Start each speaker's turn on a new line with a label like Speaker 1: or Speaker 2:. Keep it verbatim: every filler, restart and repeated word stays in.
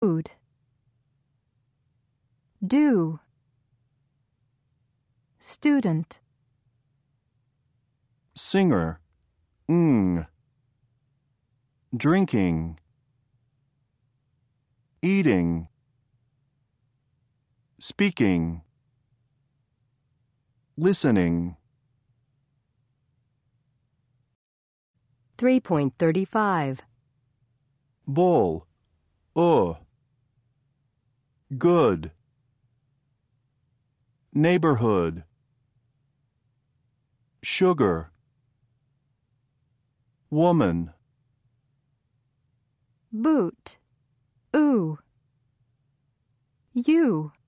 Speaker 1: Food. Do. Student.
Speaker 2: Singer, ng. Drinking. Eating. Speaking. Listening.
Speaker 3: three point three five.
Speaker 2: Bowl, uh. Good. Neighborhood. Sugar. Woman.
Speaker 1: Boot. Ooh. You.